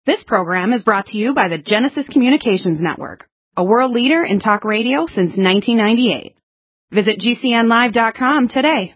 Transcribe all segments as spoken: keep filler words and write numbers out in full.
This program is brought to you by the Genesis Communications Network, a world leader in talk radio since nineteen ninety-eight. Visit G C N live dot com today.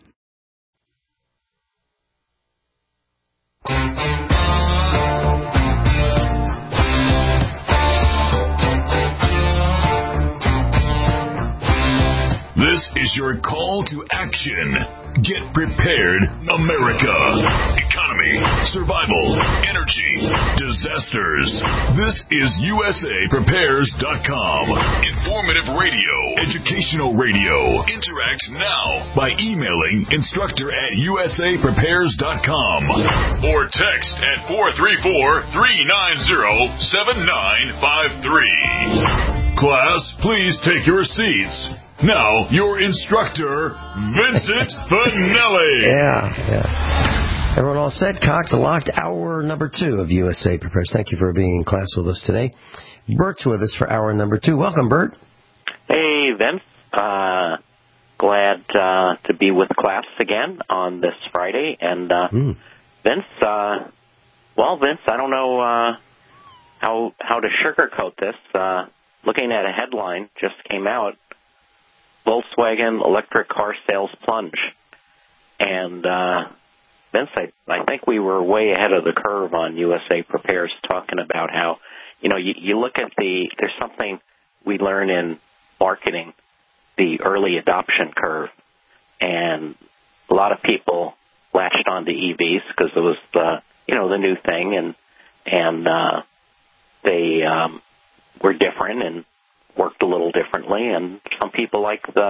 This is your call to action. Get prepared, America. Economy, survival, energy, disasters. This is U S A Prepares dot com. Informative radio, educational radio. Interact now by emailing instructor at U S A Prepares dot com or text at four three four, three nine zero, seven nine five three. Class, please take your seats. Now, your instructor, Vincent Finelli. Yeah, yeah. Everyone all set? Cox locked. Hour number two of U S A Prepares. Thank you for being in class with us today. Bert's with us for hour number two. Welcome, Bert. Hey, Vince. Uh, glad uh, to be with class again on this Friday. And uh, mm. Vince, uh, well, Vince, I don't know uh, how how to sugarcoat this. Uh, looking at a headline just came out. Volkswagen electric car sales plunge. And, uh, Vince, I, I think we were way ahead of the curve on U S A Prepares talking about how, you know, you, you look at the, there's something we learn in marketing, the early adoption curve. And a lot of people latched on to E Vs because it was the, you know, the new thing. And, and, uh, they, um, were different and worked a little differently, and some people like the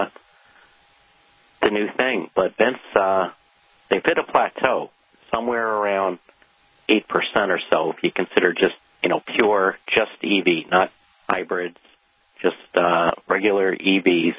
the new thing. But Vince, uh, they've hit a plateau somewhere around eight percent or so if you consider just, you know, pure, just E V, not hybrids, just uh, regular E Vs.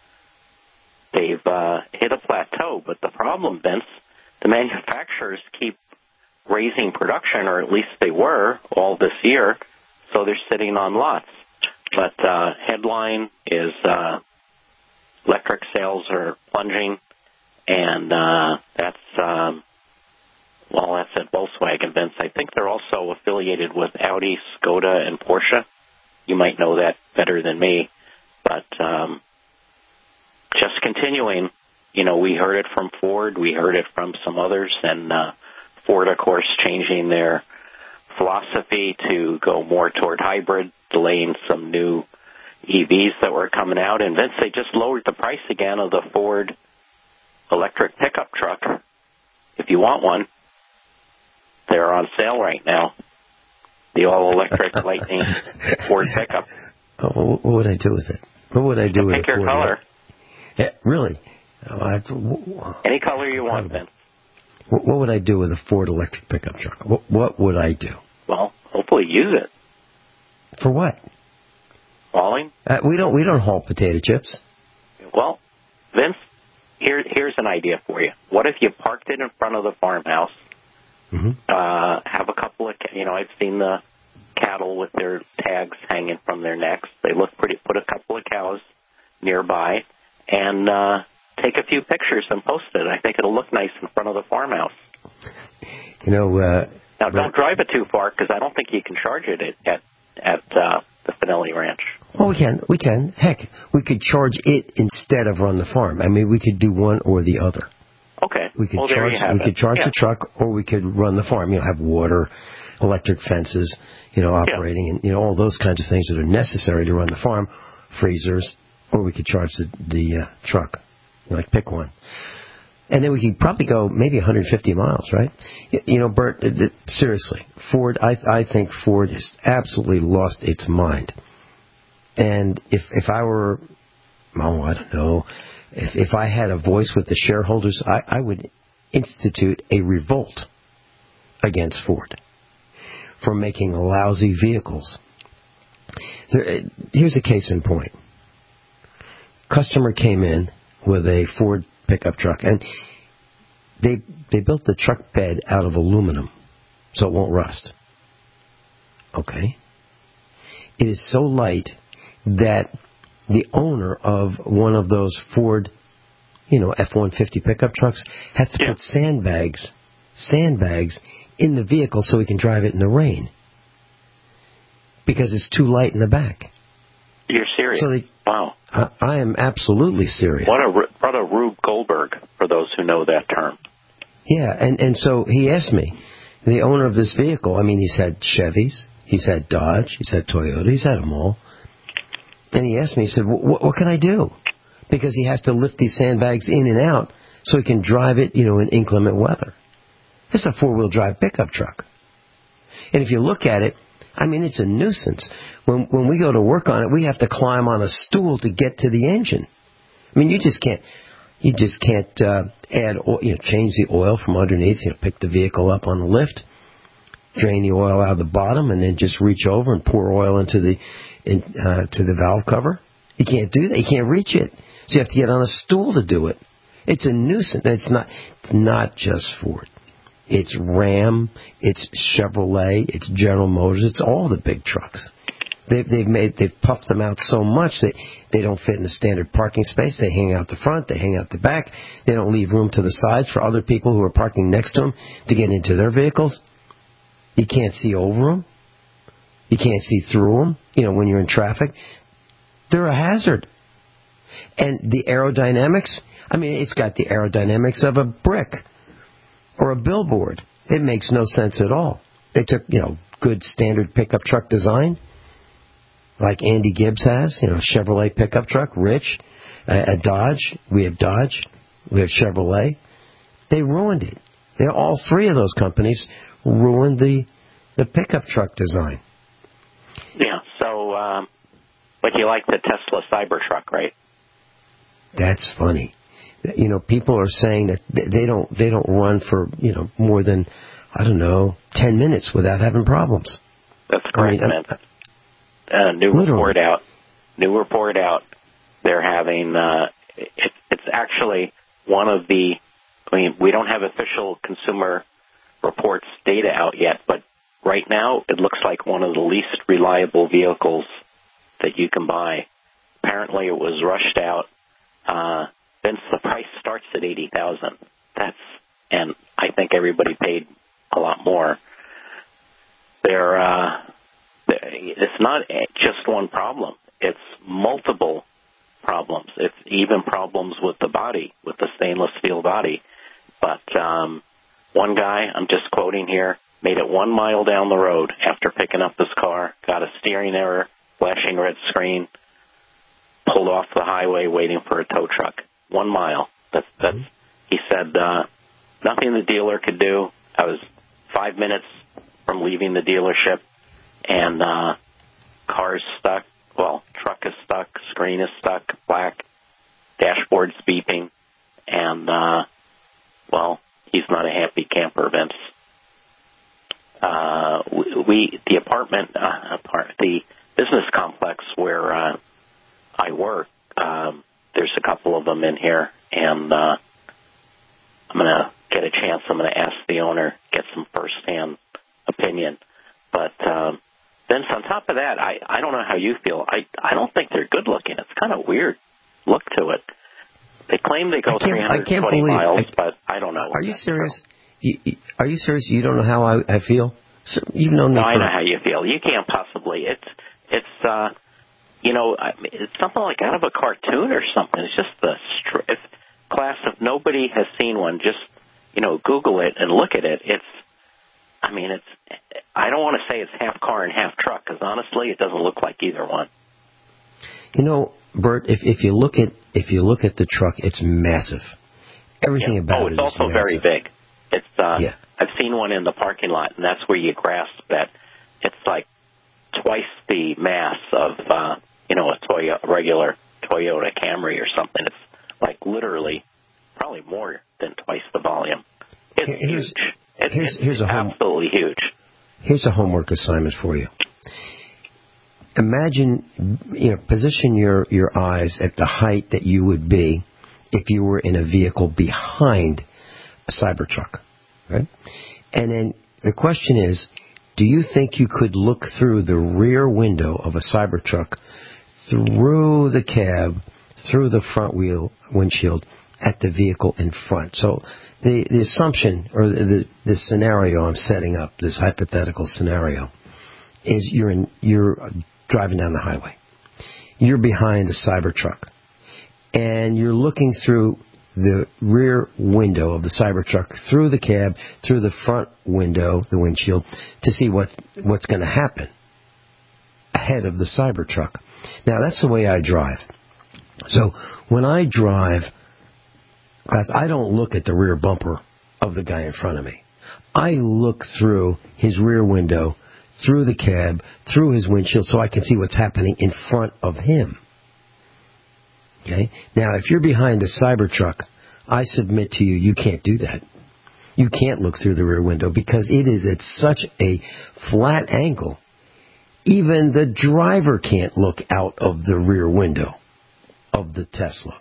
They've uh, hit a plateau, but the problem, Vince, the manufacturers keep raising production, or at least they were all this year, so they're sitting on lots. But uh, headline is uh, electric sales are plunging, and uh, that's, um, well, that's at Volkswagen, Vince. I think they're also affiliated with Audi, Skoda, and Porsche. You might know that better than me. But um, just continuing, you know, we heard it from Ford. We heard it from some others. And uh, Ford, of course, changing their philosophy to go more toward hybrid, delaying some new E Vs that were coming out. And Vince, they just lowered the price again of the Ford electric pickup truck. If you want one, they're on sale right now. The all-electric Lightning Ford pickup. Oh, what would I do with it? What would I do you with it? Pick your Ford color. Yeah, really? Oh, I have to, Any color you want, Vince. What, what would I do with a Ford electric pickup truck? What, what would I do? Well, hopefully use it. For what? Hauling? Uh, we don't we don't haul potato chips. Well, Vince, here here's an idea for you. What if you parked it in front of the farmhouse? Mm-hmm. Uh, have a couple of, you know, I've seen the cattle with their tags hanging from their necks. They look pretty. Put a couple of cows nearby and uh, take a few pictures and post it. I think it'll look nice in front of the farmhouse. You know. Uh, now, don't drive it too far because I don't think you can charge it at at, at uh, the Finelli Ranch. Well, we can. We can. Heck, we could charge it instead of run the farm. I mean, we could do one or the other. Okay. We could well, charge. There you have we it. could charge yeah. the truck, or we could run the farm. You know, have water, electric fences, you know, operating, yeah. and you know all those kinds of things that are necessary to run the farm, freezers, or we could charge the, the uh, truck. Like pick one. And then we could probably go maybe one hundred fifty miles, right? You know, Bert, seriously, Ford, I, I think Ford has absolutely lost its mind. And if if I were, oh, I don't know, if, if I had a voice with the shareholders, I, I would institute a revolt against Ford for making lousy vehicles. There, here's a case in point. Customer came in with a Ford pickup truck, and they they built the truck bed out of aluminum so it won't rust. Okay. It is so light that the owner of one of those Ford, you know, F one fifty pickup trucks has to yeah. put sandbags, sandbags in the vehicle so he can drive it in the rain. because it's too light in the back. You're serious? So they, wow. I, I am absolutely serious. What a, what a Rube Goldberg, for those who know that term. Yeah, and, and so he asked me, the owner of this vehicle, I mean, he's had Chevys, he's had Dodge, he's had Toyota, he's had them all. And he asked me, he said, what, what can I do? Because he has to lift these sandbags in and out so he can drive it, you know, in inclement weather. It's a four-wheel drive pickup truck. And if you look at it, I mean, it's a nuisance. When when we go to work on it, we have to climb on a stool to get to the engine. I mean, you just can't, you just can't uh, add, oil, you know, change the oil from underneath. You know, pick the vehicle up on the lift, drain the oil out of the bottom, and then just reach over and pour oil into the in, uh, to the valve cover. You can't do that. You can't reach it. So you have to get on a stool to do it. It's a nuisance. It's not. It's not just Ford. It's Ram. It's Chevrolet. It's General Motors. It's all the big trucks. They've they've made they've puffed them out so much that they don't fit in the standard parking space. They hang out the front. They hang out the back. They don't leave room to the sides for other people who are parking next to them to get into their vehicles. You can't see over them. You can't see through them. You know, when you're in traffic, they're a hazard. And the aerodynamics, I mean, it's got the aerodynamics of a brick or a billboard. It makes no sense at all. They took, you know, good standard pickup truck design, like Andy Gibbs has, you know, Chevrolet pickup truck, Rich, a, a Dodge. We have Dodge. We have Chevrolet. They ruined it. They, all three of those companies ruined the the pickup truck design. Yeah, so, um, but you like the Tesla Cybertruck, right? That's funny. You know, people are saying that they don't they don't run for, you know, more than, I don't know, ten minutes without having problems. That's correct, I mean, man. Uh, new literally. report out. New report out. They're having, uh, it, it's actually one of the, I mean, we don't have official Consumer Reports data out yet, but right now it looks like one of the least reliable vehicles that you can buy. Apparently it was rushed out. Uh, Vince, the price starts at eighty thousand dollars. That's, and I think everybody paid a lot more. They're, uh, it's not just one problem. It's multiple problems. It's even problems with the body, with the stainless steel body. But um, one guy, I'm just quoting here, made it one mile down the road after picking up his car, got a steering error, flashing red screen, pulled off the highway waiting for a tow truck. One mile. That's, that's, he said, uh, nothing the dealer could do. I was five minutes from leaving the dealership, and uh, car's stuck. Well, truck is stuck, screen is stuck, black, dashboard's beeping, and, uh, well, he's not a happy camper, Vince. Uh, we, the apartment, uh, apart, the business complex where uh, I work, um, there's a couple of them in here, and uh, I'm going to get a chance. I'm going to ask the owner, get some firsthand opinion. But um, Vince, on top of that, I, I don't know how you feel. I, I don't think they're good looking. It's kind of weird look to it. They claim they go three hundred twenty miles, I, but I don't know. Are you serious? You, are you serious? You don't know how I, I feel? So, you've known me no, for... I know how you feel. You can't possibly. It's, it's, uh, you know, it's something like out of a cartoon or something. It's just the stri- if, class. If nobody has seen one, just, you know, Google it and look at it. It's, I mean, it's. I don't want to say it's half car and half truck because honestly, it doesn't look like either one. You know, Bert, if if you look at if you look at the truck, it's massive. Everything yeah. about oh, it is it's also massive. very big. It's. Uh, yeah. I've seen one in the parking lot, and that's where you grasp that it's like twice the mass of, uh, you know, a Toyota, regular Toyota Camry or something. It's like literally probably more than twice the volume. It's here's, huge. It's, here's, it's here's a home, absolutely huge. Here's a homework assignment for you. Imagine, you know, position your, your eyes at the height that you would be if you were in a vehicle behind a Cybertruck, right? And then the question is, do you think you could look through the rear window of a Cybertruck, through the cab, through the front wheel windshield, at the vehicle in front? So the, the assumption, or the, the, the scenario I'm setting up, this hypothetical scenario, is you're in, you're driving down the highway. You're behind a Cybertruck, and you're looking through the rear window of the Cybertruck, through the cab, through the front window, the windshield, to see what what's going to happen ahead of the Cybertruck. Now, that's the way I drive. So when I drive, class, I don't look at the rear bumper of the guy in front of me. I look through his rear window, through the cab, through his windshield, so I can see what's happening in front of him. Okay? Now, if you're behind a Cybertruck, I submit to you, you can't do that. You can't look through the rear window because it is at such a flat angle. Even the driver can't look out of the rear window of the Tesla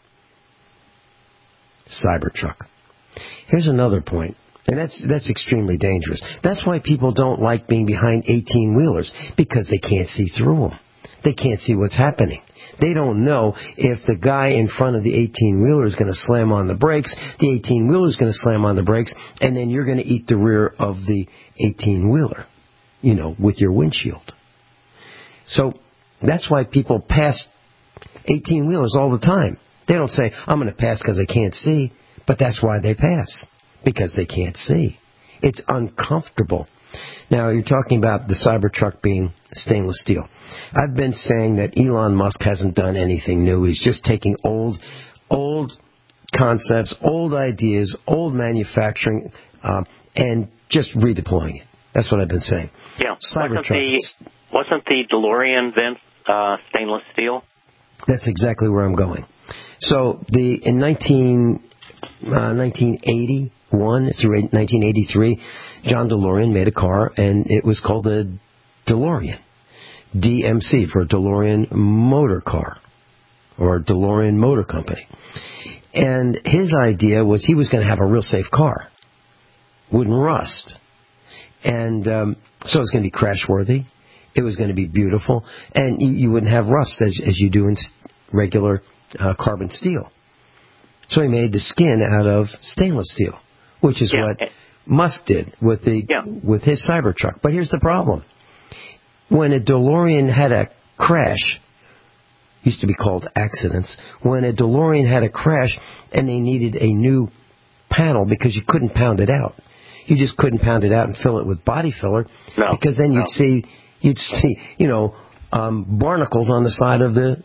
Cybertruck. Here's another point, and that's that's extremely dangerous. That's why people don't like being behind eighteen-wheelers, because they can't see through them. They can't see what's happening. They don't know if the guy in front of the eighteen-wheeler is going to slam on the brakes, the eighteen-wheeler is going to slam on the brakes, and then you're going to eat the rear of the eighteen-wheeler, you know, with your windshield. So that's why people pass eighteen-wheelers all the time. They don't say, I'm going to pass because I can't see, but that's why they pass, because they can't see. It's uncomfortable. Now, you're talking about the Cybertruck being stainless steel. I've been saying that Elon Musk hasn't done anything new. He's just taking old, old concepts, old ideas, old manufacturing, uh, and just redeploying it. That's what I've been saying. Yeah. Cybertruck. Wasn't the, wasn't the DeLorean, Vince, uh, stainless steel? That's exactly where I'm going. So the in nineteen, uh, nineteen eighty-one through nineteen eighty-three, John DeLorean made a car, and it was called the DeLorean. D M C for DeLorean Motor Car, or DeLorean Motor Company. And his idea was he was going to have a real safe car. Wouldn't rust. And um, so it was going to be crash-worthy. It was going to be beautiful. And you, you wouldn't have rust as, as you do in regular uh, carbon steel. So he made the skin out of stainless steel, which is yeah. what Musk did with the yeah. with his Cybertruck. But here's the problem. When a DeLorean had a crash, used to be called accidents, when a DeLorean had a crash and they needed a new panel because you couldn't pound it out. You just couldn't pound it out and fill it with body filler, no, because then you'd no. see you'd see, you know, um, barnacles on the side of the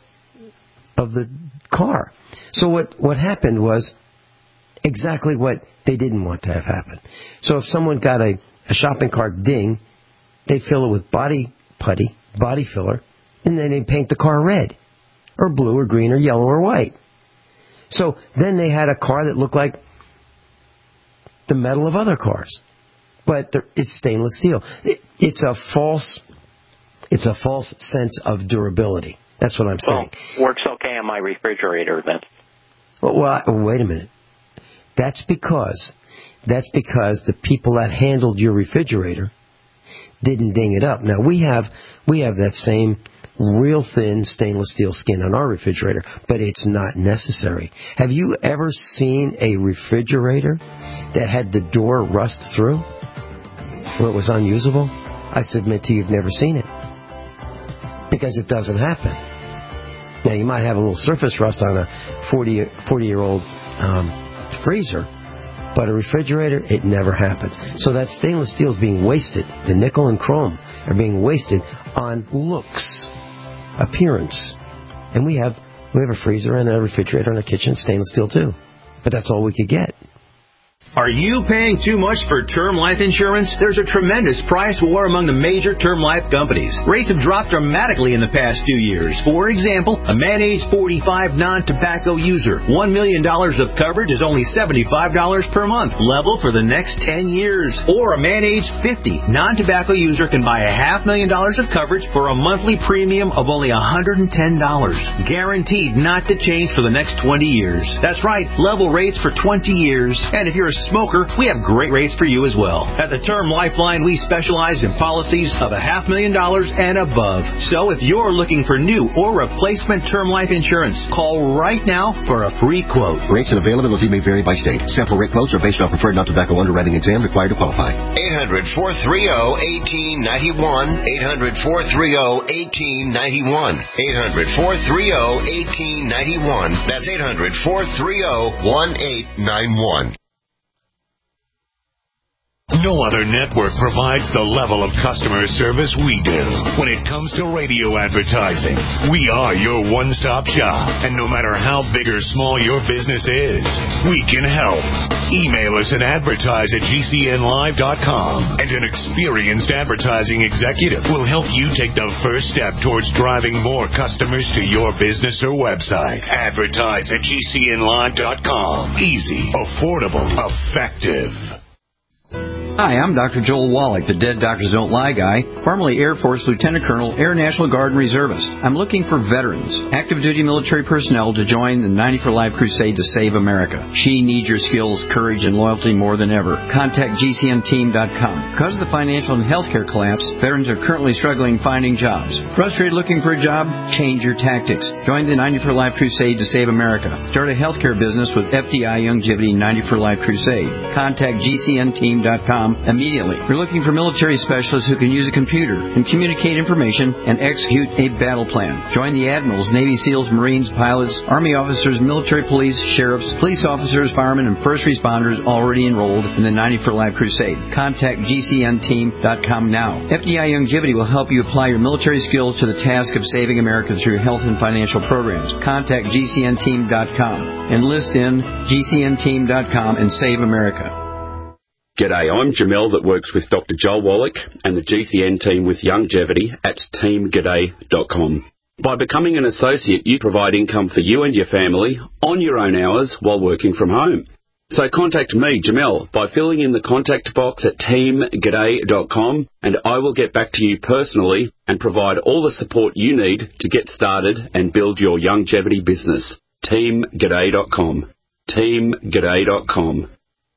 of the car. So what what happened was exactly what they didn't want to have happen. So if someone got a, a shopping cart ding, they'd fill it with body putty, body filler, and then they'd paint the car red, or blue, or green, or yellow, or white. So then they had a car that looked like the metal of other cars, but it's stainless steel. It, it's a false, it's a false sense of durability. That's what I'm saying. Well, works okay on my refrigerator then. Well, well, wait a minute. That's because that's because the people that handled your refrigerator didn't ding it up. Now we have we have that same real thin stainless steel skin on our refrigerator, but it's not necessary. Have you ever seen a refrigerator that had the door rust through, where it was unusable? I submit to you, you've never seen it, because it doesn't happen. Now, you might have a little surface rust on a forty-year-old um, freezer, but a refrigerator, it never happens. So that stainless steel is being wasted. The nickel and chrome are being wasted on looks, appearance. And we have we have a freezer and a refrigerator in a kitchen, stainless steel too. But that's all we could get. Are you paying too much for term life insurance? There's a tremendous price war among the major term life companies. Rates have dropped dramatically in the past two years. For example, a man age forty-five non-tobacco user, one million dollars of coverage is only seventy-five dollars per month, level for the next ten years. Or a man age fifty non-tobacco user can buy a half million dollars of coverage for a monthly premium of only one hundred ten dollars. Guaranteed not to change for the next twenty years. That's right, level rates for twenty years. And if you're a smoker, we have great rates for you as well. At the Term Lifeline, we specialize in policies of a half million dollars and above. So if you're looking for new or replacement term life insurance, call right now for a free quote. Rates and availability may vary by state. Sample rate quotes are based on preferred non-tobacco underwriting exam required to qualify. eight hundred, four three zero, one eight nine one. eight hundred, four three zero, one eight nine one. eight hundred, four three zero, one eight nine one. That's eight hundred, four three zero, one eight nine one. No other network provides the level of customer service we do. When it comes to radio advertising, we are your one-stop shop. And no matter how big or small your business is, we can help. Email us at advertise at G C N live dot com, and an experienced advertising executive will help you take the first step towards driving more customers to your business or website. Advertise at G C N live dot com. Easy, affordable, effective. Hi, I'm Doctor Joel Wallach, the Dead Doctors Don't Lie guy, formerly Air Force Lieutenant Colonel, Air National Guard and Reservist. I'm looking for veterans, active duty military personnel to join the ninety for Life crusade to save America. She needs your skills, courage, and loyalty more than ever. Contact G C N team dot com. Because of the financial and healthcare collapse, veterans are currently struggling finding jobs. Frustrated looking for a job? Change your tactics. Join the ninety for Life crusade to save America. Start a healthcare business with F D I Youngevity ninety for Life crusade. Contact G C N team dot com immediately. We're looking for military specialists who can use a computer and communicate information and execute a battle plan. Join the admirals, Navy SEALs, Marines, pilots, Army officers, military police, sheriffs, police officers, firemen, and first responders already enrolled in the ninety for Life crusade. Contact G C N team dot com now. F D I Youngevity will help you apply your military skills to the task of saving America through health and financial programs. Contact G C N team dot com. Enlist in G C N team dot com and save America. G'day, I'm Jamel that works with Doctor Joel Wallach and the G C N team with Youngevity at team g'day dot com. By becoming an associate, you provide income for you and your family on your own hours while working from home. So contact me, Jamel, by filling in the contact box at team g'day dot com, and I will get back to you personally and provide all the support you need to get started and build your Youngevity business. team g'day dot com. team g'day dot com.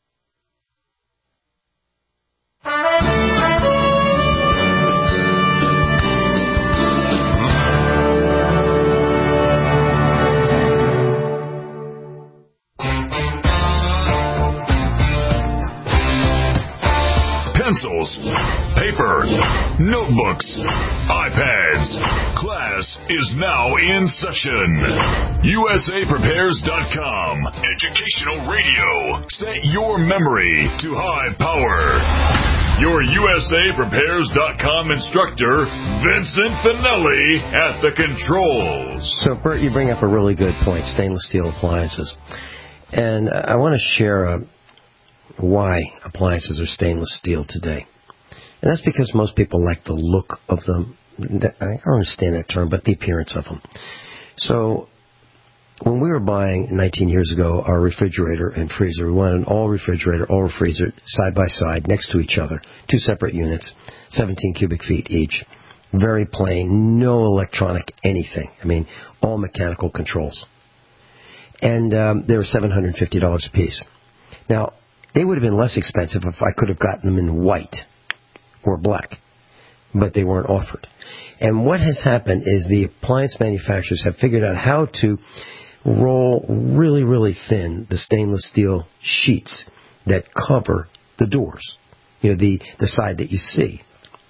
Pencils, paper, notebooks, iPads. Class is now in session. U S A Prepares dot com. Educational radio. Set your memory to high power. Your U S A Prepares dot com instructor, Vincent Finelli, at the controls. So, Bert, you bring up a really good point, stainless steel appliances. And I want to share a why appliances are stainless steel today. And that's because most people like the look of them. I don't understand that term, but the appearance of them. So when we were buying nineteen years ago our refrigerator and freezer, we wanted an all refrigerator, all freezer side by side next to each other, two separate units, seventeen cubic feet each. Very plain, no electronic anything. I mean, all mechanical controls. And um, they were seven hundred fifty dollars a piece. Now, they would have been less expensive if I could have gotten them in white or black, but they weren't offered. And what has happened is the appliance manufacturers have figured out how to roll really, really thin the stainless steel sheets that cover the doors, you know, the, the side that you see.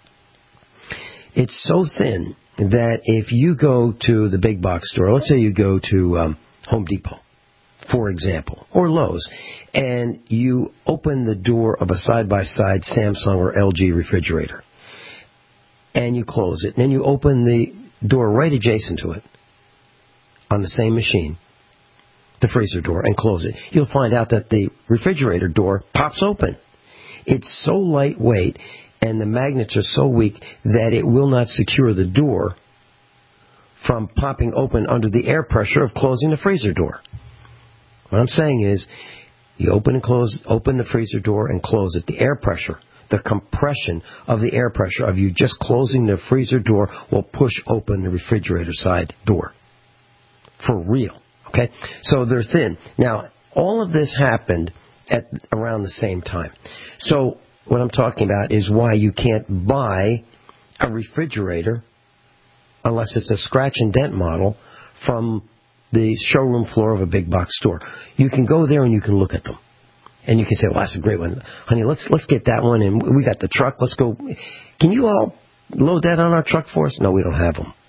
It's so thin that if you go to the big box store, let's say you go to um, Home Depot, for example, or Lowe's, and you open the door of a side-by-side Samsung or L G refrigerator, and you close it, and then you open the door right adjacent to it on the same machine, the freezer door, and close it, you'll find out that the refrigerator door pops open. It's so lightweight, and the magnets are so weak that it will not secure the door from popping open under the air pressure of closing the freezer door. What I'm saying is, you open and close, open the freezer door and close it. The air pressure, the compression of the air pressure of you just closing the freezer door will push open the refrigerator side door. For real. Okay? So they're thin. Now, all of this happened at around the same time. So what I'm talking about is why you can't buy a refrigerator unless it's a scratch and dent model from the showroom floor of a big box store. You can go there and you can look at them. And you can say, well, that's a great one. Honey, let's let's get that one, and we got the truck. Let's go. Can you all load that on our truck for us? No, we don't have them.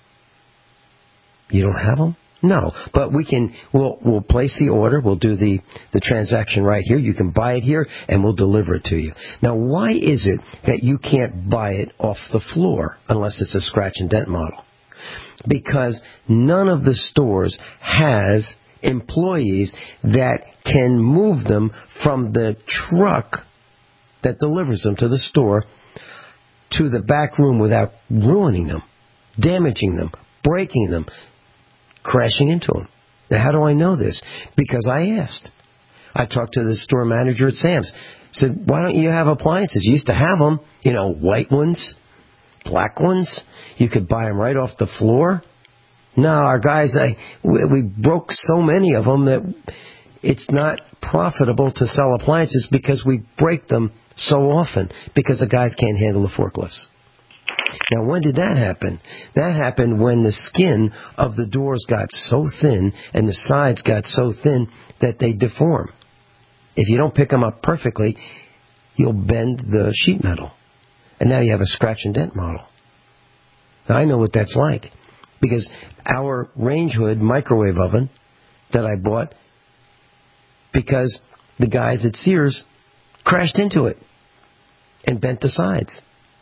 You don't have them? No. But we can, we'll, we'll place the order. We'll do the, the transaction right here. You can buy it here, and we'll deliver it to you. Now, why is it that you can't buy it off the floor unless it's a scratch and dent model? Because none of the stores has employees that can move them from the truck that delivers them to the store to the back room without ruining them, damaging them, breaking them, crashing into them. Now, how do I know this? Because I asked. I talked to the store manager at Sam's. I said, why don't you have appliances? You used to have them, you know, white ones, black ones. You could buy them right off the floor. No, our guys, I, we, we broke so many of them that it's not profitable to sell appliances because we break them so often because the guys can't handle the forklifts. Now, when did that happen? That happened when the skin of the doors got so thin and the sides got so thin that they deform. If you don't pick them up perfectly, you'll bend the sheet metal. And now you have a scratch and dent model. Now, I know what that's like because our range hood microwave oven that I bought, because the guys at Sears crashed into it and bent the sides.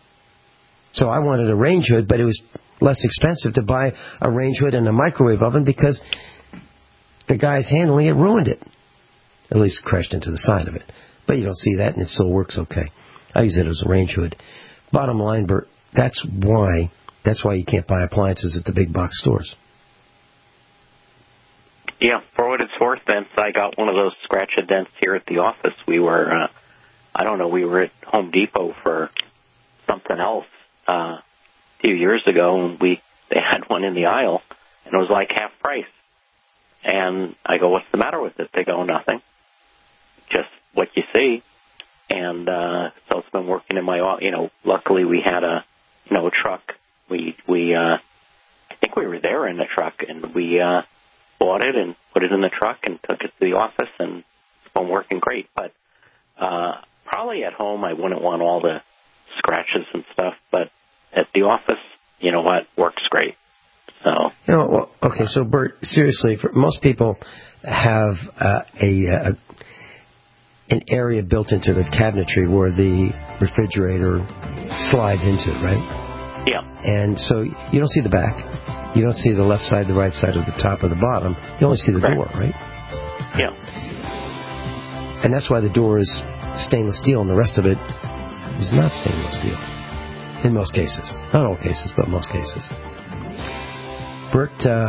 So I wanted a range hood, but it was less expensive to buy a range hood and a microwave oven because the guys handling it ruined it. At least crashed into the side of it. But you don't see that, and it still works okay. I use it as a range hood. Bottom line, Bert, that's why that's why you can't buy appliances at the big box stores. Yeah, for what it's worth, Vince, I got one of those scratch and dents here at the office. We were, uh, I don't know, we were at Home Depot for something else uh, a few years ago, and we they had one in the aisle, and it was like half price. And I go, what's the matter with it? They go, nothing, just what you see. And uh, so it's been working in my, you know, luckily we had a, you know, a truck. We, we uh, I think we were there in the truck, and we uh, bought it and put it in the truck and took it to the office, and it's been working great. But uh, probably at home I wouldn't want all the scratches and stuff, but at the office, you know what, works great. So. You know, well, okay, so Bert, seriously, for most people have uh, a, a an area built into the cabinetry where the refrigerator slides into it, right? Yeah. And so you don't see the back. You don't see the left side, the right side, or the top or the bottom. You only see the right. door, right? Yeah. And that's why the door is stainless steel and the rest of it is not stainless steel. In most cases. Not all cases, but most cases. Bert, uh,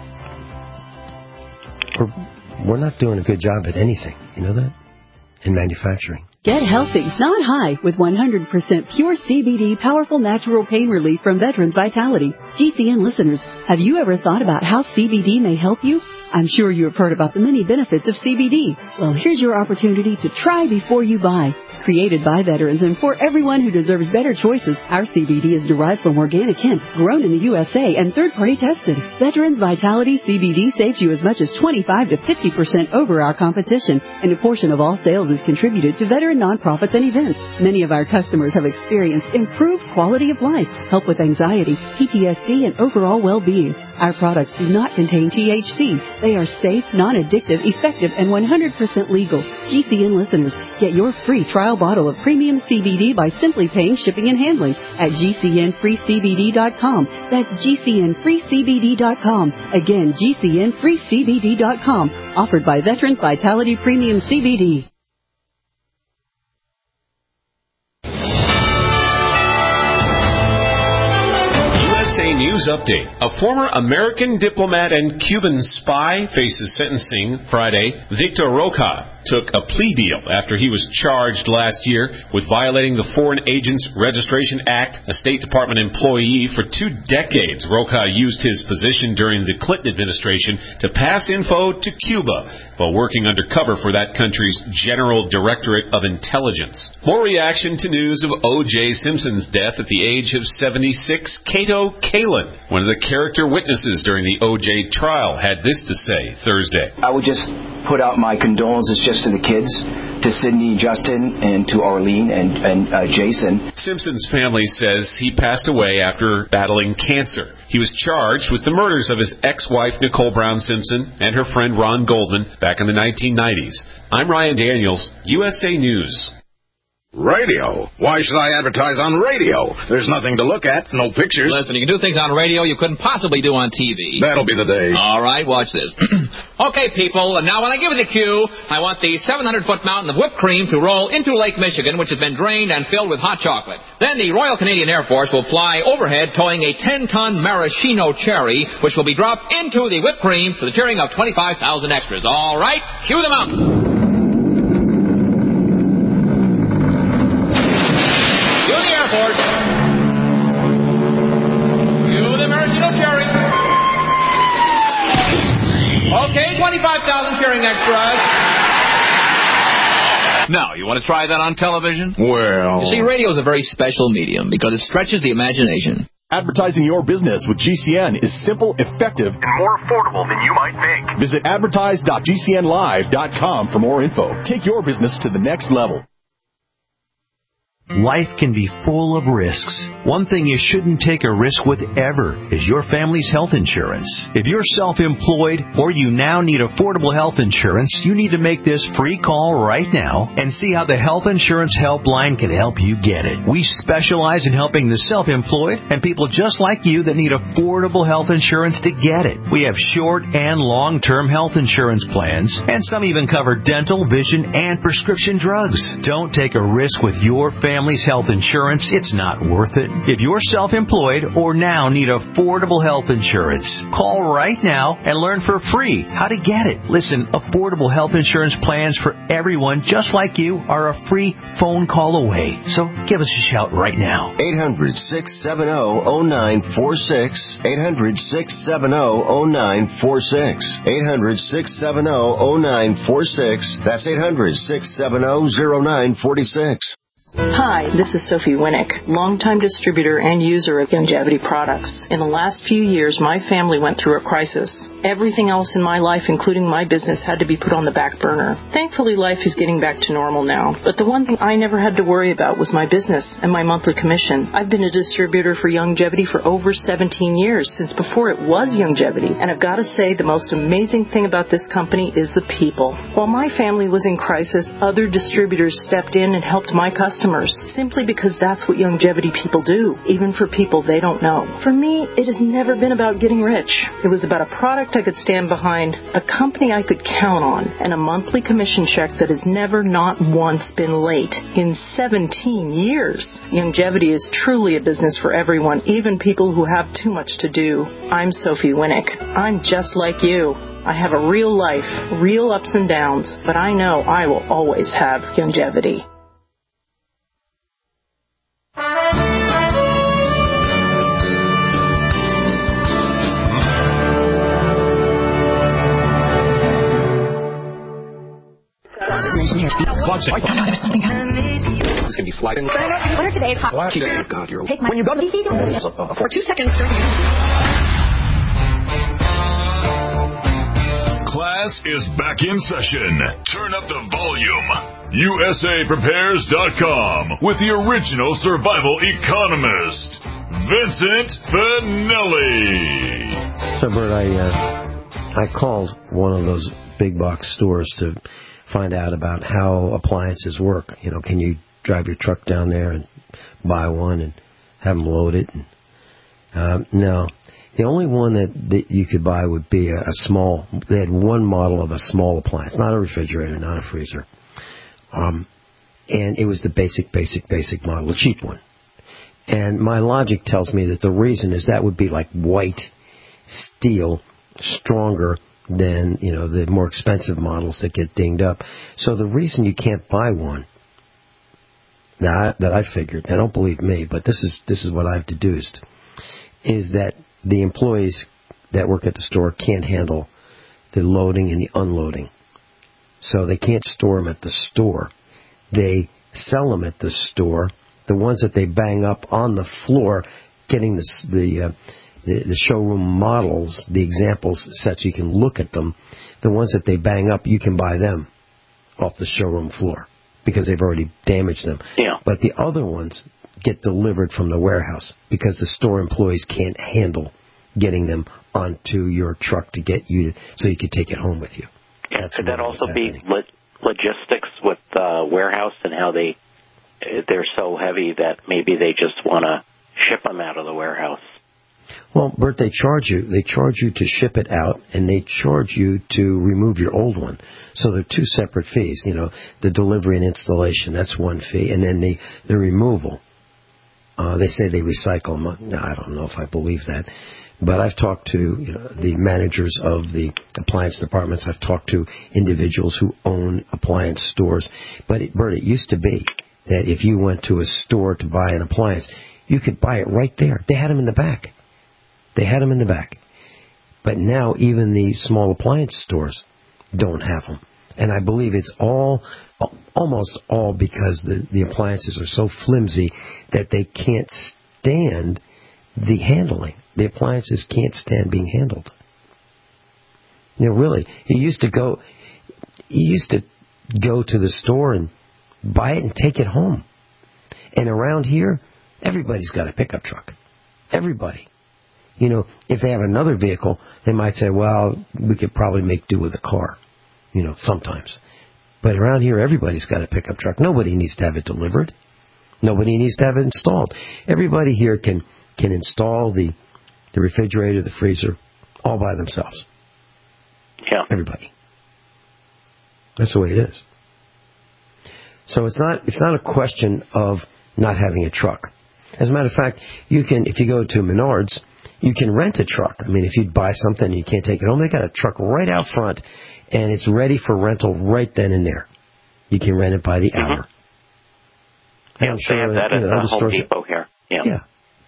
we're, we're not doing a good job at anything. You know that? In manufacturing. Get healthy, not high, with one hundred percent pure C B D powerful natural pain relief from Veterans Vitality. G C N listeners, have you ever thought about how C B D may help you? I'm sure you have heard about the many benefits of C B D. Well, here's your opportunity to try before you buy. Created by veterans and for everyone who deserves better choices, our C B D is derived from organic hemp, grown in the U S A and third-party tested. Veterans Vitality C B D saves you as much as twenty-five to fifty percent over our competition, and a portion of all sales is contributed to veteran nonprofits and events. Many of our customers have experienced improved quality of life, help with anxiety, P T S D, and overall well-being. Our products do not contain T H C. They are safe, non-addictive, effective, and one hundred percent legal. G C N listeners, get your free trial bottle of premium C B D by simply paying shipping and handling at G C N free C B D dot com. That's G C N free C B D dot com. Again, G C N free C B D dot com. Offered by Veterans Vitality Premium C B D. News update. A former American diplomat and Cuban spy faces sentencing Friday. Victor Roca took a plea deal after he was charged last year with violating the Foreign Agents Registration Act. A State Department employee for two decades, Rocha used his position during the Clinton administration to pass info to Cuba while working undercover for that country's General Directorate of Intelligence. More reaction to news of O J. Simpson's death at the age of seventy-six. Cato Kalin, one of the character witnesses during the O J trial, had this to say Thursday. I would just put out my condolences just to the kids, to Sydney, Justin, and to Arlene and, and uh, Jason. Simpson's family says he passed away after battling cancer. He was charged with the murders of his ex-wife Nicole Brown Simpson and her friend Ron Goldman back in the nineteen nineties. I'm Ryan Daniels, U S A News. Radio? Why should I advertise on radio? There's nothing to look at, no pictures. Listen, you can do things on radio you couldn't possibly do on T V. That'll be the day. All right, watch this. Okay, people, now when I give you the cue, I want the seven hundred foot mountain of whipped cream to roll into Lake Michigan, which has been drained and filled with hot chocolate. Then the Royal Canadian Air Force will fly overhead towing a ten ton maraschino cherry, which will be dropped into the whipped cream to the cheering of twenty-five thousand extras. All right, cue them out. Okay, twenty-five thousand cheering extras. Now, you want to try that on television? Well... You see, radio is a very special medium because it stretches the imagination. Advertising your business with G C N is simple, effective, and more affordable than you might think. Visit advertise dot g c n live dot com for more info. Take your business to the next level. Life can be full of risks. One thing you shouldn't take a risk with ever is your family's health insurance. If you're self-employed or you now need affordable health insurance, you need to make this free call right now and see how the Health Insurance Helpline can help you get it. We specialize in helping the self-employed and people just like you that need affordable health insurance to get it. We have short and long-term health insurance plans, and some even cover dental, vision, and prescription drugs. Don't take a risk with your family. Family's health insurance, it's not worth it. If you're self-employed or now need affordable health insurance, call right now and learn for free how to get it. Listen, affordable health insurance plans for everyone just like you are a free phone call away. So give us a shout right now. eight hundred, six seven zero, zero nine four six. eight hundred, six seven zero, zero nine four six. eight hundred, six seven zero, zero nine four six. That's eight hundred, six seven zero, zero nine four six. Hi, this is Sophie Winnick, longtime distributor and user of Youngevity products. In the last few years, my family went through a crisis. Everything else in my life, including my business, had to be put on the back burner. Thankfully, life is getting back to normal now. But the one thing I never had to worry about was my business and my monthly commission. I've been a distributor for Youngevity for over seventeen years, since before it was Youngevity. And I've got to say, the most amazing thing about this company is the people. While my family was in crisis, other distributors stepped in and helped my customers, simply because that's what Youngevity people do, even for people they don't know. For me, it has never been about getting rich. It was about a product I could stand behind, a company I could count on, and a monthly commission check that has never not once been late in seventeen years. Youngevity is truly a business for everyone, even people who have too much to do. I'm Sophie Winnick. I'm just like you. I have a real life, real ups and downs, but I know I will always have Youngevity. It's going to be sliding. What are today's hot? Oh, God, you're Take my when you go to the for two seconds. Class is back in session. Turn up the volume. U S A Prepares dot com with the original survival economist, Vincent Finelli. So, Bert, I uh, I called one of those big box stores to find out about how appliances work. You know, can you drive your truck down there and buy one and have them load it? And, uh, no. The only one that, that you could buy would be a, a small, they had one model of a small appliance, not a refrigerator, not a freezer. Um, and it was the basic, basic, basic model, the cheap one. And my logic tells me that the reason is that would be like white steel, stronger, than, you know, the more expensive models that get dinged up. So the reason you can't buy one, that, that I figured, and don't believe me, but this is this is what I've deduced, is that the employees that work at the store can't handle the loading and the unloading. So they can't store them at the store. They sell them at the store. The ones that they bang up on the floor, getting the the, uh, the the showroom models, the examples, such you can look at them. The ones that they bang up, you can buy them off the showroom floor because they've already damaged them. Yeah. But the other ones get delivered from the warehouse because the store employees can't handle getting them onto your truck to get you to, so you can take it home with you. Yeah, That's could that really also be lo- logistics with uh, warehouse and how they they're so heavy that maybe they just want to ship them out of the warehouse? Well, Bert, they charge you. They charge you to ship it out, and they charge you to remove your old one. So they're two separate fees. You know, the delivery and installation, that's one fee, and then the the removal. Uh, they say they recycle them. I don't know if I believe that. But I've talked to you know, the managers of the appliance departments. I've talked to individuals who own appliance stores. But, it, Bert, it used to be that if you went to a store to buy an appliance, you could buy it right there. They had them in the back. They had them in the back. But now even the small appliance stores don't have them. And I believe it's all, almost all because the, the appliances are so flimsy that they can't stand the handling. The appliances can't stand being handled. You know, really, you used to go, you used to go to the store and buy it and take it home. And around here, everybody's got a pickup truck. Everybody. You know, if they have another vehicle, they might say, well, we could probably make do with a car. You know, sometimes. But around here, everybody's got a pickup truck. Nobody needs to have it delivered. Nobody needs to have it installed. Everybody here can, can install the, the refrigerator, the freezer, all by themselves. Yeah. Everybody. That's the way it is. So it's not it's not a question of not having a truck. As a matter of fact, you can, if you go to Menards, you can rent a truck. I mean, if you buy something and you can't take it home, they got a truck right out front, and it's ready for rental right then and there. You can rent it by the mm-hmm. hour. Yeah, I'm they sure have that you know, at the Home stores... Depot here. Yeah. yeah.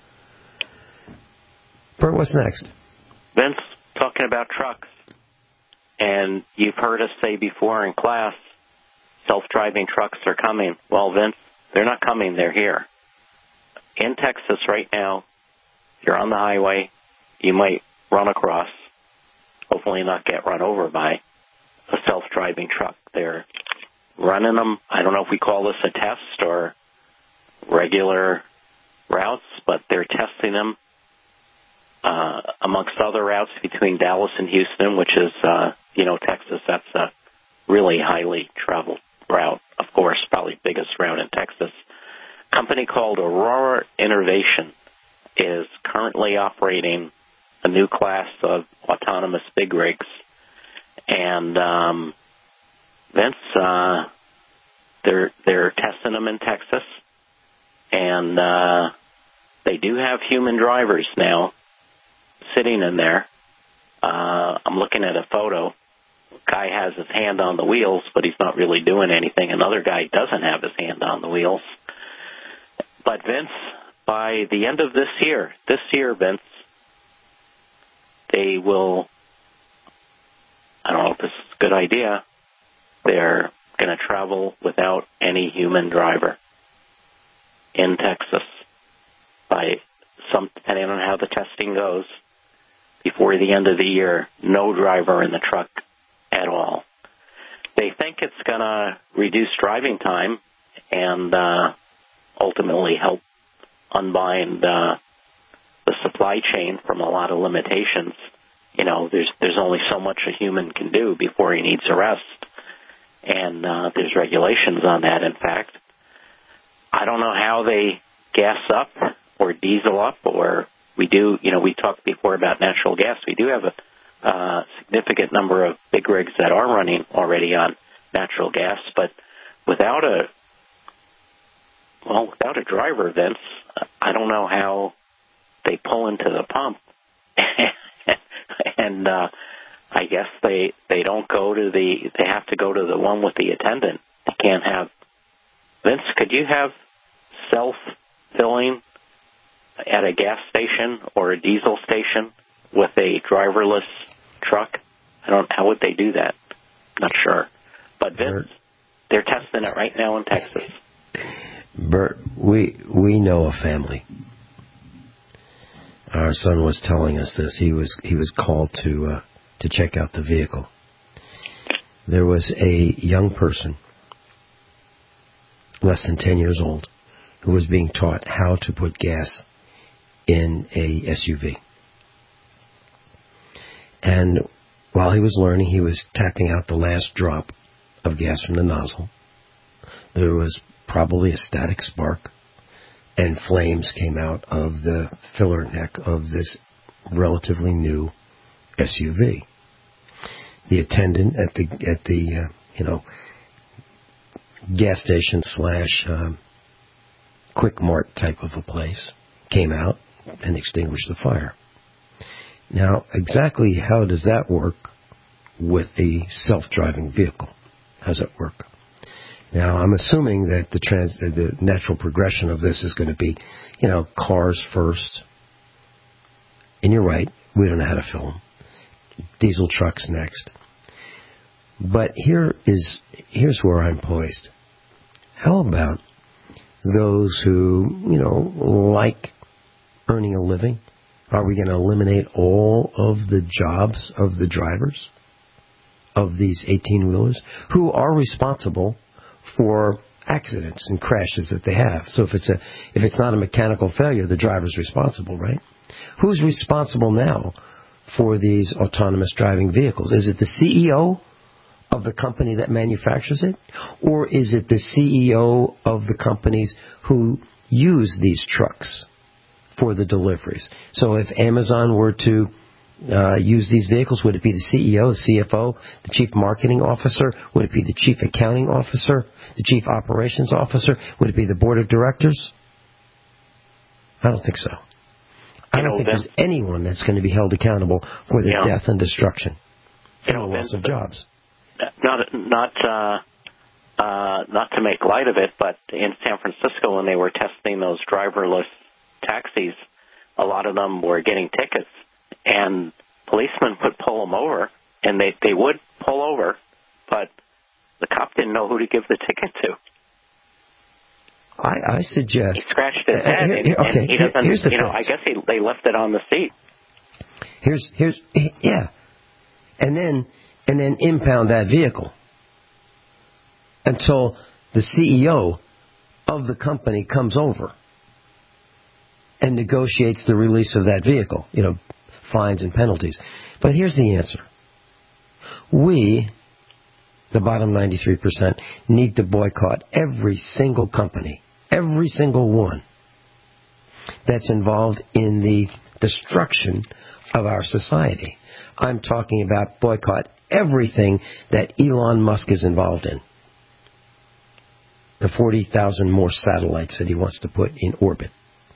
Bert, what's next? Vince, talking about trucks, and you've heard us say before in class, self-driving trucks are coming. Well, Vince, they're not coming, they're here. In Texas right now, if you're on the highway, you might run across, hopefully not get run over by, a self-driving truck. They're running them. I don't know if we call this a test or regular routes, but they're testing them uh, amongst other routes between Dallas and Houston, which is, uh, you know, Texas. That's a really highly traveled route, of course, probably biggest route in Texas. A company called Aurora Innovation is currently operating a new class of autonomous big rigs. And, um, Vince, uh, they're, they're testing them in Texas. And, uh, they do have human drivers now sitting in there. Uh, I'm looking at a photo. Guy has his hand on the wheels, but he's not really doing anything. Another guy doesn't have his hand on the wheels. But, Vince, by the end of this year, this year, Vince, they will, I don't know if this is a good idea, they're going to travel without any human driver in Texas by some, depending on how the testing goes, before the end of the year, no driver in the truck at all. They think it's going to reduce driving time and uh, ultimately help unbind uh, the supply chain from a lot of limitations. You know, there's there's only so much a human can do before he needs a rest, and uh, there's regulations on that. In fact, I don't know how they gas up or diesel up, or we do. You know, we talked before about natural gas. We do have a Uh, significant number of big rigs that are running already on natural gas, but without a well, without a driver, Vince, I don't know how they pull into the pump and uh, I guess they they don't go to the, they have to go to the one with the attendant. They can't have, Vince, could you have self-filling at a gas station or a diesel station with a driverless truck? I don't, how would they do that? Not sure. But Vince, they're testing it right now in Texas. Bert, we we know a family. Our son was telling us this. He was he was called to uh, to check out the vehicle. There was a young person, less than ten years old, who was being taught how to put gas in a S U V. And while he was learning, he was tapping out the last drop of gas from the nozzle. There was probably a static spark, and flames came out of the filler neck of this relatively new S U V. The attendant at the at the uh, you know gas station slash um, Quick Mart type of a place came out and extinguished the fire. Now, exactly how does that work with a self-driving vehicle? How does that work? Now, I'm assuming that the trans, the natural progression of this is going to be, you know, cars first. And you're right, we don't know how to fill them. Diesel trucks next. But here is here's where I'm poised. How about those who, you know, like earning a living? Are we going to eliminate all of the jobs of the drivers of these eighteen-wheelers who are responsible for accidents and crashes that they have? So if it's a if it's not a mechanical failure, the driver's responsible, right? Who's responsible now for these autonomous driving vehicles? Is it the C E O of the company that manufactures it? Or is it the C E O of the companies who use these trucks for the deliveries? So if Amazon were to uh, use these vehicles, would it be the C E O, the C F O, the chief marketing officer? Would it be the chief accounting officer, the chief operations officer? Would it be the board of directors? I don't think so. I don't think there's anyone that's going to be held accountable for the death and destruction and the loss of jobs. Not not uh, uh, not to make light of it, but in San Francisco when they were testing those driverless taxis, a lot of them were getting tickets, and policemen would pull them over, and they, they would pull over, but the cop didn't know who to give the ticket to. I, I suggest... He scratched his head, uh, here, here, and, okay, and he doesn't, here's the you know, thing. I guess he, they left it on the seat. Here's, here's, yeah. And then, and then impound that vehicle until the C E O of the company comes over and negotiates the release of that vehicle, you know, fines and penalties. But here's the answer. We, the bottom ninety-three percent, need to boycott every single company, every single one that's involved in the destruction of our society. I'm talking about boycott everything that Elon Musk is involved in. The forty thousand more satellites that he wants to put in orbit.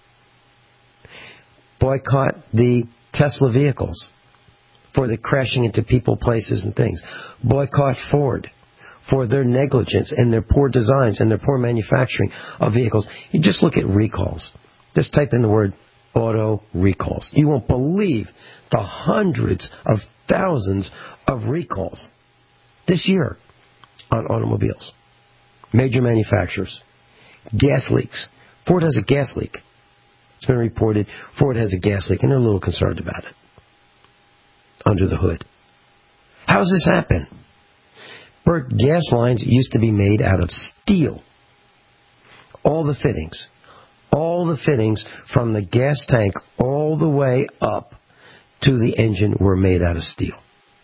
Boycott the Tesla vehicles for the crashing into people, places, and things. Boycott Ford for their negligence and their poor designs and their poor manufacturing of vehicles. You just look at recalls. Just type in the word auto recalls. You won't believe the hundreds of thousands of recalls this year on automobiles. Major manufacturers. Gas leaks. Ford has a gas leak. It's been reported Ford has a gas leak, and they're a little concerned about it. Under the hood. How does this happen? Bert, gas lines used to be made out of steel. All the fittings. All the fittings from the gas tank all the way up to the engine were made out of steel.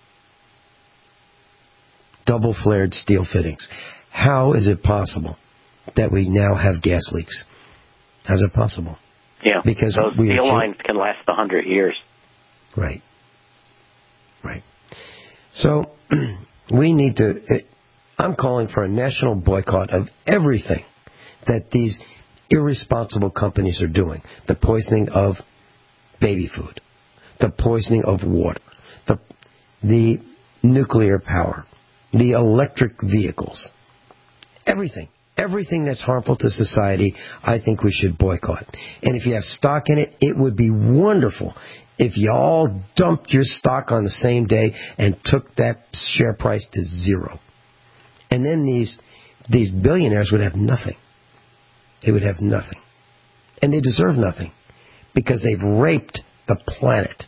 Double flared steel fittings. How is it possible that we now have gas leaks? How's it possible? Yeah, because those we steel are lines can last a hundred years. Right. Right. So we need to. I'm calling for a national boycott of everything that these irresponsible companies are doing. The poisoning of baby food, the poisoning of water, the the nuclear power, the electric vehicles, everything. Everything that's harmful to society, I think we should boycott. And if you have stock in it, it would be wonderful if you all dumped your stock on the same day and took that share price to zero. And then these these billionaires would have nothing. They would have nothing. And they deserve nothing because they've raped the planet.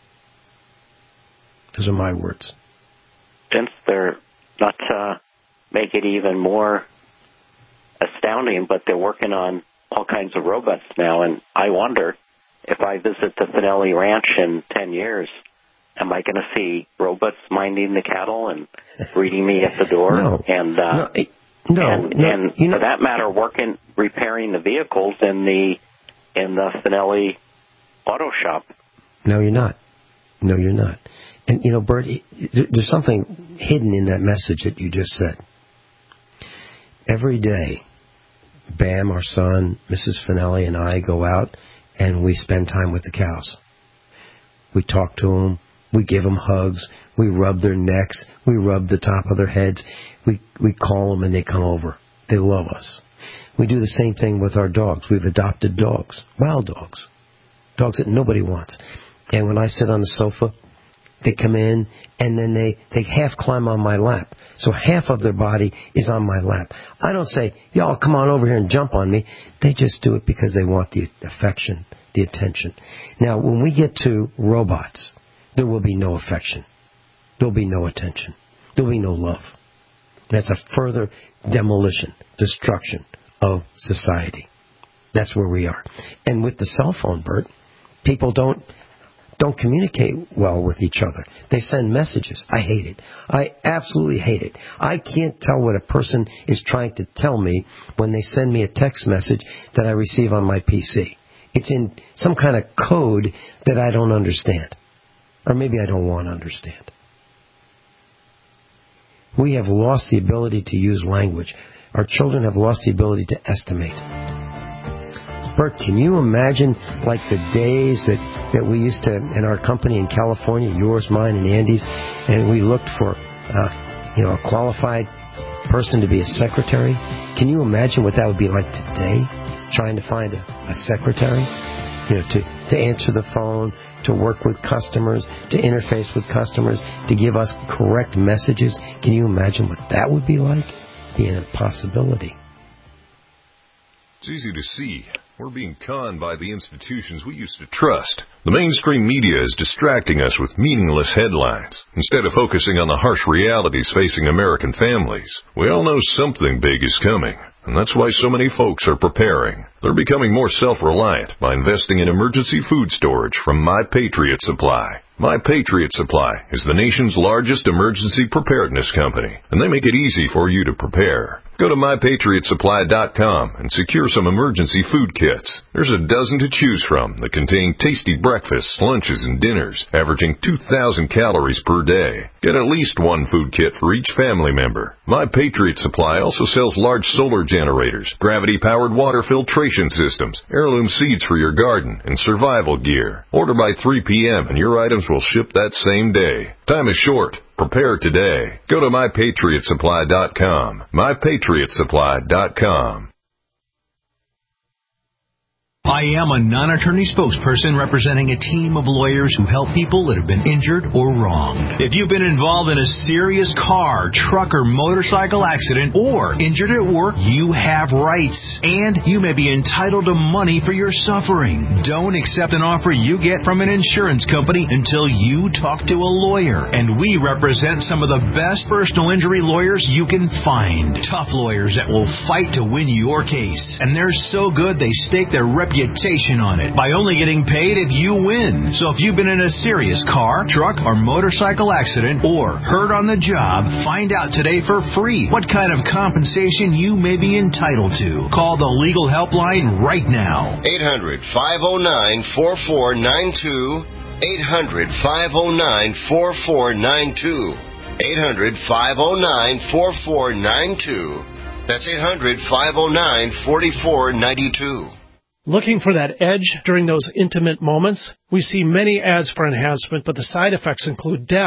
Those are my words. Since they're not to make it even more astounding, but they're working on all kinds of robots now, and I wonder if I visit the Finelli Ranch in ten years, am I going to see robots minding the cattle and greeting me at the door? No, and uh, no, it, no, and, no, and you know, for that matter, working repairing the vehicles in the in the Finelli auto shop. No, you're not. No, you're not. And you know, Bert, there's something hidden in that message that you just said. Every day, Bam, our son, Missus Finelli, and I go out and we spend time with the cows. We talk to them. We give them hugs. We rub their necks. We rub the top of their heads. We we call them and they come over. They love us. We do the same thing with our dogs. We've adopted dogs, wild dogs, dogs that nobody wants. And when I sit on the sofa, they come in and then they, they half climb on my lap. So half of their body is on my lap. I don't say, y'all come on over here and jump on me. They just do it because they want the affection, the attention. Now, when we get to robots, there will be no affection. There will be no attention. There will be no love. That's a further demolition, destruction of society. That's where we are. And with the cell phone, Bert, people don't don't communicate well with each other. They send messages. I hate it. I absolutely hate it. I can't tell what a person is trying to tell me when they send me a text message that I receive on my P C. It's in some kind of code that I don't understand. Or maybe I don't want to understand. We have lost the ability to use language. Our children have lost the ability to estimate. Bert, can you imagine like the days that, that we used to, in our company in California, yours, mine, and Andy's, and we looked for uh, you know, a qualified person to be a secretary? Can you imagine what that would be like today, trying to find a, a secretary? You know, to, to answer the phone, to work with customers, to interface with customers, to give us correct messages. Can you imagine what that would be like? It'd be an impossibility. It's easy to see. We're being conned by the institutions we used to trust. The mainstream media is distracting us with meaningless headlines, instead of focusing on the harsh realities facing American families. We all know something big is coming, and that's why so many folks are preparing. They're becoming more self-reliant by investing in emergency food storage from My Patriot Supply. My Patriot Supply is the nation's largest emergency preparedness company, and they make it easy for you to prepare. Go to my patriot supply dot com and secure some emergency food kits. There's a dozen to choose from that contain tasty breakfasts, lunches, and dinners, averaging two thousand calories per day. Get at least one food kit for each family member. My Patriot Supply also sells large solar generators, gravity-powered water filtration systems, heirloom seeds for your garden, and survival gear. Order by three p.m. and your items will ship that same day. Time is short. Prepare today. Go to my patriot supply dot com. my patriot supply dot com. I am a non-attorney spokesperson representing a team of lawyers who help people that have been injured or wronged. If you've been involved in a serious car, truck, or motorcycle accident or injured at work, you have rights, and you may be entitled to money for your suffering. Don't accept an offer you get from an insurance company until you talk to a lawyer, and we represent some of the best personal injury lawyers you can find. Tough lawyers that will fight to win your case, and they're so good they stake their reputation on it by only getting paid if you win. So if you've been in a serious car, truck, or motorcycle accident or hurt on the job, find out today for free what kind of compensation you may be entitled to. Call the legal helpline right now. eight hundred, five oh nine, four four nine two. eight hundred, five oh nine, four four nine two. eight hundred, five oh nine, four four nine two. That's eight hundred, five oh nine, four four nine two. Looking for that edge during those intimate moments? We see many ads for enhancement, but the side effects include death.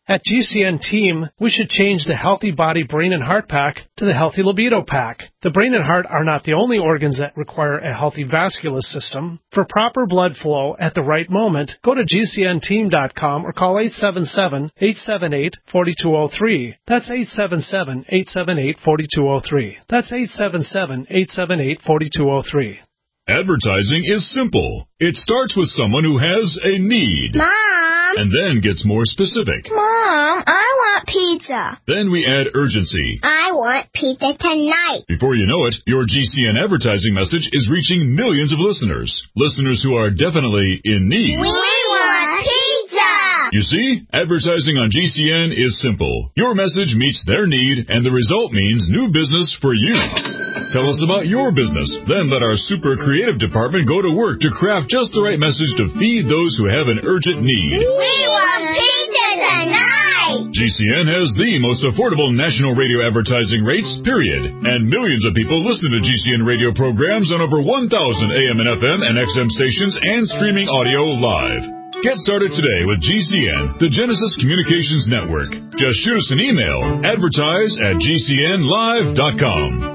At G C N Team, we should change the Healthy Body, Brain, and Heart Pack to the Healthy Libido Pack. The brain and heart are not the only organs that require a healthy vascular system. For proper blood flow at the right moment, go to G C N team dot com or call eight seven seven, eight seven eight, four two zero three. That's eight seven seven, eight seven eight, four two zero three. That's eight seven seven, eight seven eight, four two zero three. Advertising is simple. It starts with someone who has a need. Mom! And then gets more specific. Mom, I want pizza. Then we add urgency. I want pizza tonight. Before you know it, your G C N advertising message is reaching millions of listeners. Listeners who are definitely in need. We want pizza! You see, advertising on G C N is simple. Your message meets their need, and the result means new business for you. Tell us about your business. Then let our super creative department go to work to craft just the right message to feed those who have an urgent need. We want pizza tonight! G C N has the most affordable national radio advertising rates, period. And millions of people listen to G C N radio programs on over one thousand A M and F M and X M stations and streaming audio live. Get started today with G C N, the Genesis Communications Network. Just shoot us an email, advertise at G C N live dot com.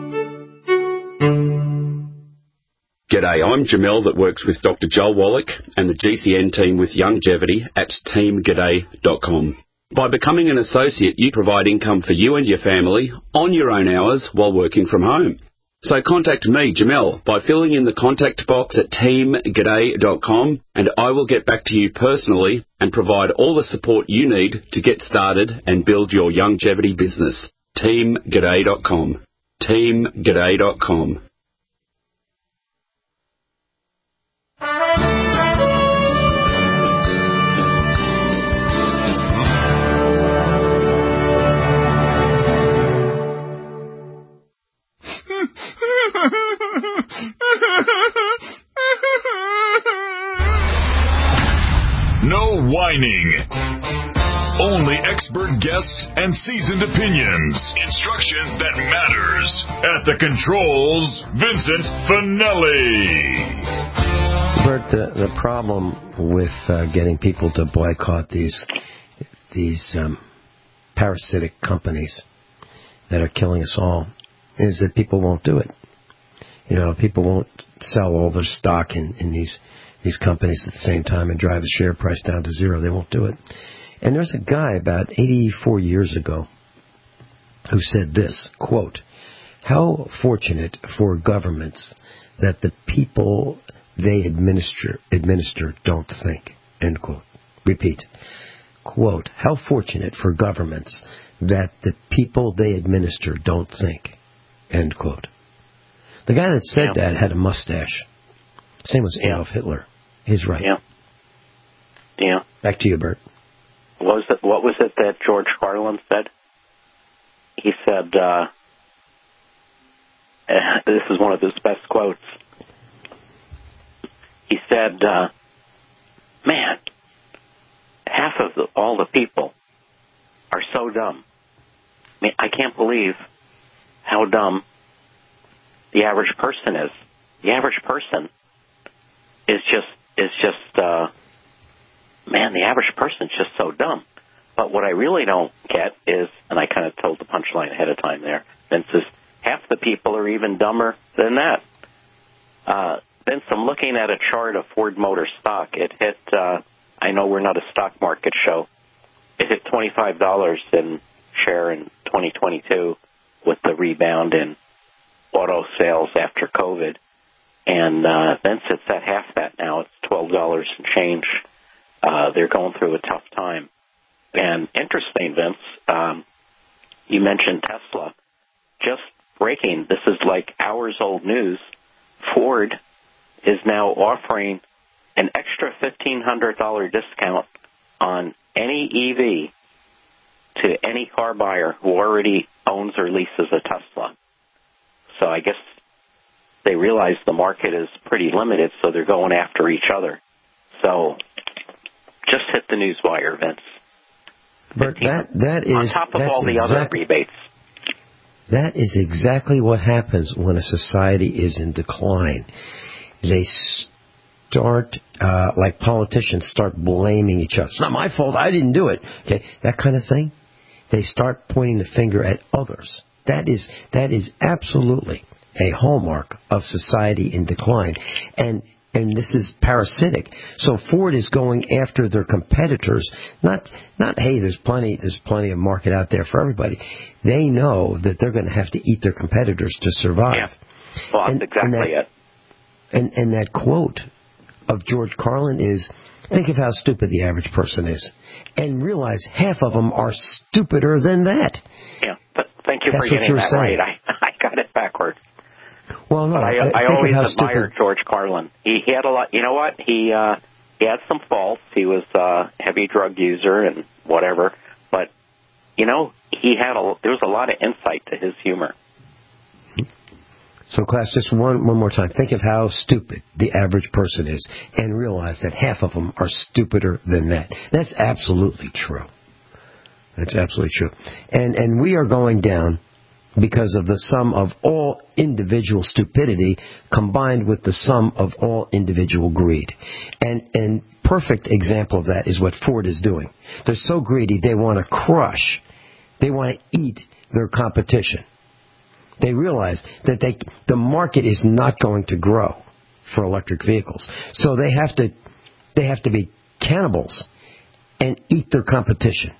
G'day, I'm Jamel that works with Doctor Joel Wallach and the G C N team with Longevity at team g'day dot com. By becoming an associate, you provide income for you and your family on your own hours while working from home. So contact me, Jamel, by filling in the contact box at team g'day dot com, and I will get back to you personally and provide all the support you need to get started and build your longevity business. team g'day dot com. team g'day dot com. No whining. Only expert guests and seasoned opinions. Instruction that matters. At the controls, Vincent Finelli. Bert, the, the problem with uh, getting people to boycott these these um, parasitic companies that are killing us all is that people won't do it. You know, people won't sell all their stock in, in these these companies at the same time and drive the share price down to zero. They won't do it. And there's a guy about eighty-four years ago who said this, quote, "How fortunate for governments that the people they administer administer don't think," end quote. Repeat, quote, "How fortunate for governments that the people they administer don't think," end quote. The guy that said yeah. that had a mustache. Same as Adolf yeah. Hitler. He's right. Yeah. Yeah. Back to you, Bert. What was it, what was it that George Carlin said? He said, uh, this is one of his best quotes. He said, uh, man, half of the, all the people are so dumb. I mean, I can't believe how dumb the average person is. The average person is just, is just, uh, man, the average person is just so dumb. But what I really don't get is, and I kind of told the punchline ahead of time there, Vince, is half the people are even dumber than that. Uh, Vince, I'm looking at a chart of Ford Motor stock. It hit, uh, I know we're not a stock market show, it hit twenty-five dollars in share in twenty twenty-two with the rebound in auto sales after COVID. And uh, Vince, it's at half that now. It's twelve dollars and change. Uh, they're going through a tough time. And interesting, Vince, um, you mentioned Tesla. Just breaking, this is like hours-old news. Ford is now offering an extra fifteen hundred dollars discount on any E V to any car buyer who already owns or leases a Tesla. So I guess they realize the market is pretty limited, so they're going after each other. So just hit the news wire, Vince. But that, that is... On top of all the exactly, other rebates. That is exactly what happens when a society is in decline. They start, uh, like politicians start blaming each other. It's not my fault. I didn't do it. Okay, that kind of thing. They start pointing the finger at others. That is that is absolutely a hallmark of society in decline, and and this is parasitic. So Ford is going after their competitors. Not not hey, there's plenty there's plenty of market out there for everybody. They know that they're going to have to eat their competitors to survive. Yeah. Well, that's and, exactly and that, it. And and that quote of George Carlin is, think of how stupid the average person is, and realize half of them are stupider than that. Yeah, but thank you That's for getting that saying. right. I, I got it backwards. Well, no, but I, I, I think always of how admired stupid. George Carlin. He, he had a lot. You know what? He uh, he had some faults. He was a heavy drug user and whatever. But you know, he had a there was a lot of insight to his humor. So, class, just one one more time. Think of how stupid the average person is, and realize that half of them are stupider than that. That's absolutely true. That's absolutely true. And and we are going down because of the sum of all individual stupidity combined with the sum of all individual greed. And and perfect example of that is what Ford is doing. They're so greedy they want to crush, they want to eat their competition. They realize that they the market is not going to grow for electric vehicles. So they have to they have to be cannibals and eat their competition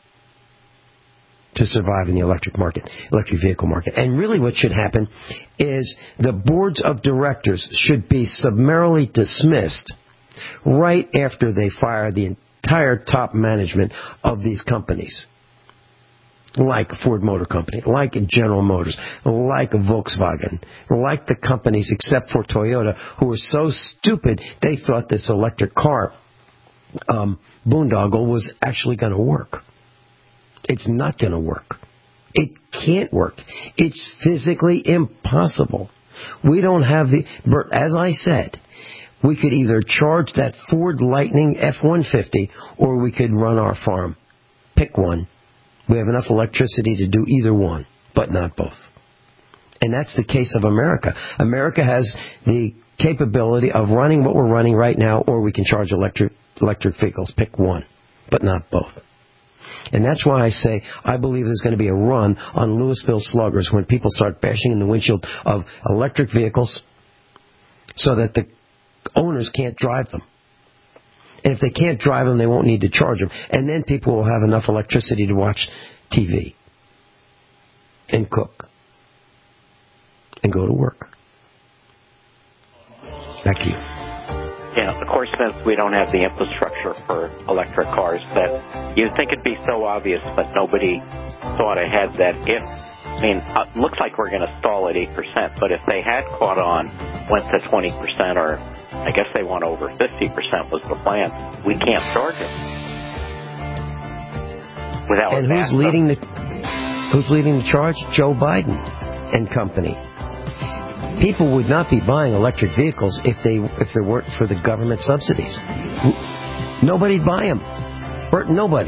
to survive in the electric market, electric vehicle market. And really what should happen is the boards of directors should be summarily dismissed right after they fire the entire top management of these companies. Like Ford Motor Company, like General Motors, like Volkswagen, like the companies except for Toyota, who were so stupid they thought this electric car um, boondoggle was actually going to work. It's not going to work. It can't work. It's physically impossible. We don't have the... As I said, we could either charge that Ford Lightning F one fifty or we could run our farm. Pick one. We have enough electricity to do either one, but not both. And that's the case of America. America has the capability of running what we're running right now, or we can charge electric electric vehicles. Pick one, but not both. And that's why I say I believe there's going to be a run on Louisville sluggers when people start bashing in the windshield of electric vehicles so that the owners can't drive them. And if they can't drive them, they won't need to charge them. And then people will have enough electricity to watch T V and cook and go to work. Back to you. Yeah, of course, since we don't have the infrastructure for electric cars, that you'd think it'd be so obvious, but nobody thought ahead that if, I mean, it looks like we're going to stall at eight percent, but if they had caught on, went to twenty percent, or I guess they want over fifty percent was the plan, we can't charge it. Without and who's leading the who's leading the charge? Joe Biden and company. People would not be buying electric vehicles if they if there weren't for the government subsidies. Nobody'd buy them. Nobody.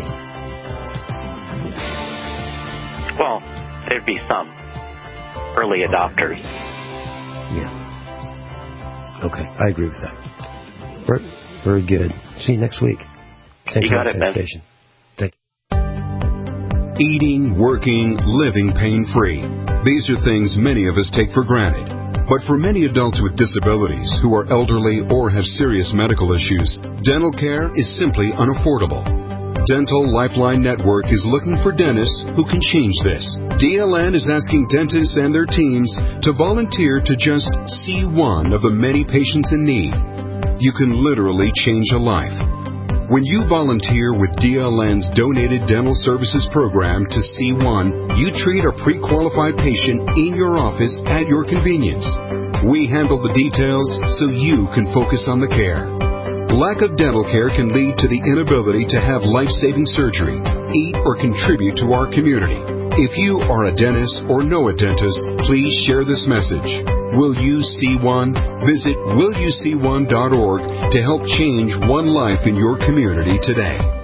Well, there'd be some early adopters. Yeah. Okay, I agree with that. Bert, very good. See you next week. Same You got time, it, same Ben. station. Thank you. Eating, working, living pain-free. These are things many of us take for granted. But for many adults with disabilities who are elderly or have serious medical issues, dental care is simply unaffordable. Dental Lifeline Network is looking for dentists who can change this. D L N is asking dentists and their teams to volunteer to just see one of the many patients in need. You can literally change a life. When you volunteer with D L N's Donated Dental Services Program to C one, you treat a pre-qualified patient in your office at your convenience. We handle the details so you can focus on the care. Lack of dental care can lead to the inability to have life-saving surgery, eat, or contribute to our community. If you are a dentist or know a dentist, please share this message. Will You See One? Visit will you see one dot org to help change one life in your community today.